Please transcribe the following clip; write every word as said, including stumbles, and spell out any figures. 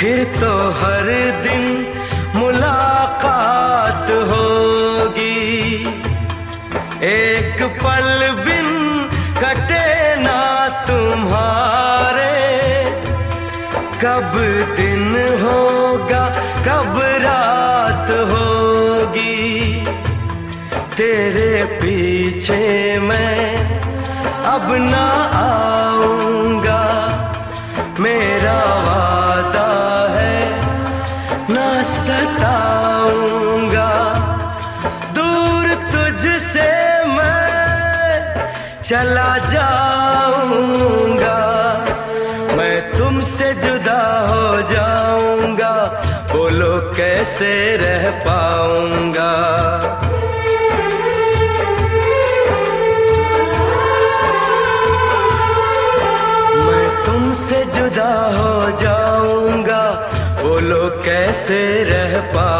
फिर तो हर दिन मुलाकात होगी, एक पल बिन कटे ना तुम्हारे। कब दिन होगा कब रात होगी, तेरे पीछे मैं अब ना आऊंगा। मेरा वादा है ना सताऊंगा, दूर तुझसे मैं चला जाऊंगा। मैं तुमसे जुदा हो जाऊंगा, बोलो कैसे रह पाऊंगा। तुमसे जुदा हो जाऊंगा, बोलो कैसे रह पा